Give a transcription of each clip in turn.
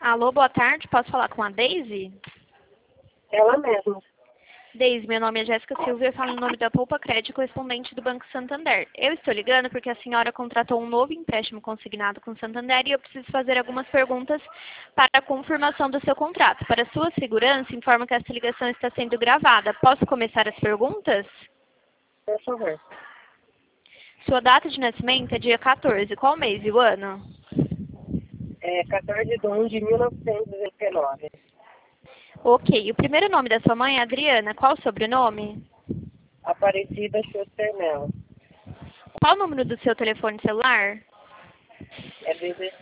Alô, boa tarde. Posso falar com a Deise? Ela mesma. Deise, meu nome é Jéssica Silva e eu falo em nome da Poupa Crédito, correspondente do Banco Santander. Eu estou ligando porque a senhora contratou um novo empréstimo consignado com o Santander e eu preciso fazer algumas perguntas para a confirmação do seu contrato. Para sua segurança, informo que esta ligação está sendo gravada. Posso começar as perguntas? Por favor. Sua data de nascimento é dia 14. Qual mês e o ano? 14/1/1919. Ok. O primeiro nome da sua mãe é Adriana. Qual o sobrenome? Aparecida Schuster Mello. Qual o número do seu telefone celular? É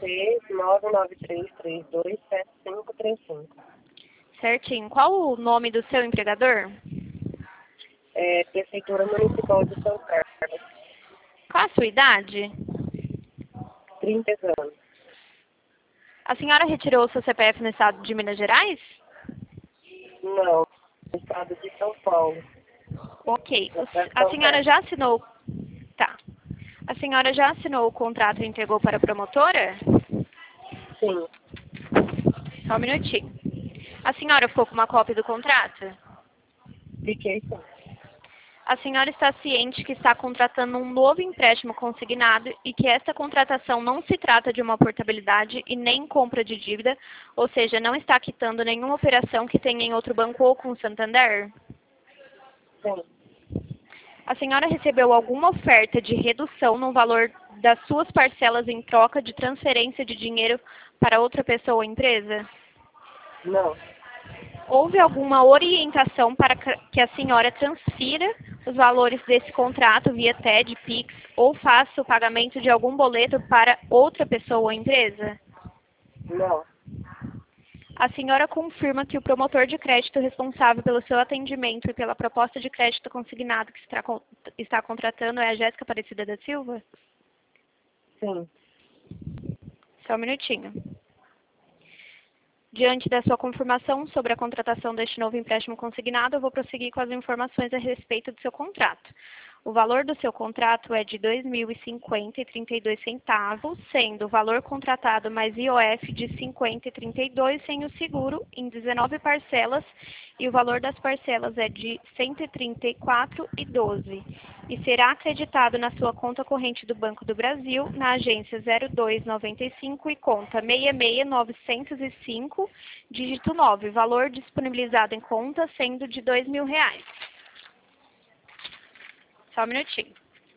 16 993327535. Certinho. Qual o nome do seu empregador? Prefeitura Municipal de São Carlos. Qual a sua idade? 30 anos. A senhora retirou o seu CPF no estado de Minas Gerais? Não. Estado de São Paulo. Ok. Cidade de A São senhora Carlos. já assinou... Tá. A senhora já assinou o contrato e entregou para a promotora? Sim. Só um minutinho. A senhora ficou com uma cópia do contrato? Fiquei sim. A senhora está ciente que está contratando um novo empréstimo consignado e que esta contratação não se trata de uma portabilidade e nem compra de dívida, ou seja, não está quitando nenhuma operação que tenha em outro banco ou com o Santander? Sim. A senhora recebeu alguma oferta de redução no valor das suas parcelas em troca de transferência de dinheiro para outra pessoa ou empresa? Não. Houve alguma orientação para que a senhora transfira os valores desse contrato via TED, Pix ou faça o pagamento de algum boleto para outra pessoa ou empresa? Não. A senhora confirma que o promotor de crédito responsável pelo seu atendimento e pela proposta de crédito consignado que está contratando é a Jéssica Aparecida da Silva? Sim. Só um minutinho. Diante da sua confirmação sobre a contratação deste novo empréstimo consignado, eu vou prosseguir com as informações a respeito do seu contrato. O valor do seu contrato é de R$ 2.050,32, sendo o valor contratado mais IOF de R$ 50,32 sem o seguro, em 19 parcelas, e o valor das parcelas é de R$ 134,12. E será acreditado na sua conta corrente do Banco do Brasil, na agência 0295 e conta 66905, dígito 9, valor disponibilizado em conta sendo de R$ 2.000. Só um minutinho.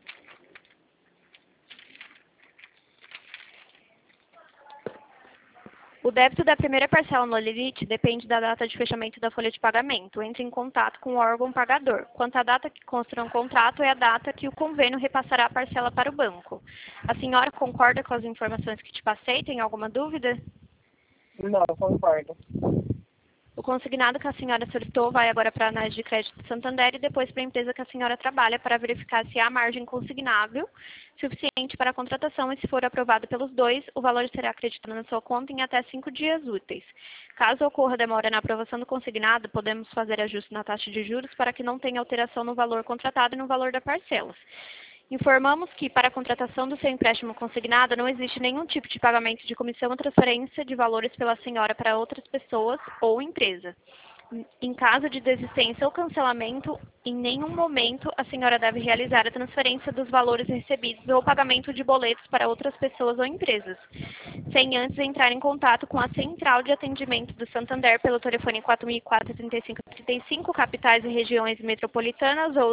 O débito da primeira parcela no limite depende da data de fechamento da folha de pagamento. Entre em contato com o órgão pagador. Quanto à data que consta no contrato, é a data que o convênio repassará a parcela para o banco. A senhora concorda com as informações que te passei? Tem alguma dúvida? Não, concordo. O consignado que a senhora solicitou vai agora para a análise de crédito do Santander e depois para a empresa que a senhora trabalha para verificar se há margem consignável suficiente para a contratação e, se for aprovado pelos dois, o valor será acreditado na sua conta em até 5 dias úteis. Caso ocorra demora na aprovação do consignado, podemos fazer ajuste na taxa de juros para que não tenha alteração no valor contratado e no valor das parcelas. Informamos que, para a contratação do seu empréstimo consignado, não existe nenhum tipo de pagamento de comissão ou transferência de valores pela senhora para outras pessoas ou empresa. Em caso de desistência ou cancelamento, em nenhum momento a senhora deve realizar a transferência dos valores recebidos ou pagamento de boletos para outras pessoas ou empresas, sem antes entrar em contato com a central de atendimento do Santander pelo telefone 4004-3535, capitais e regiões metropolitanas, ou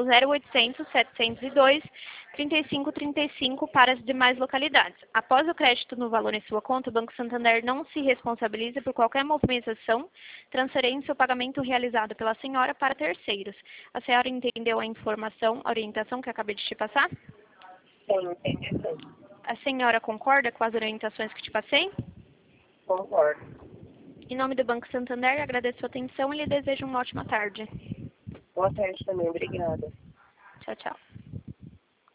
0800-702-3535 para as demais localidades. Após o crédito no valor em sua conta, o Banco Santander não se responsabiliza por qualquer movimentação, transferência ou pagamento realizado pela senhora para terceiros. A senhora entendeu a informação, a orientação que acabei de te passar? Sim, entendi sim. A senhora concorda com as orientações que te passei? Concordo. Em nome do Banco Santander, agradeço a sua atenção e lhe desejo uma ótima tarde. Boa tarde também, obrigada. Tchau, tchau.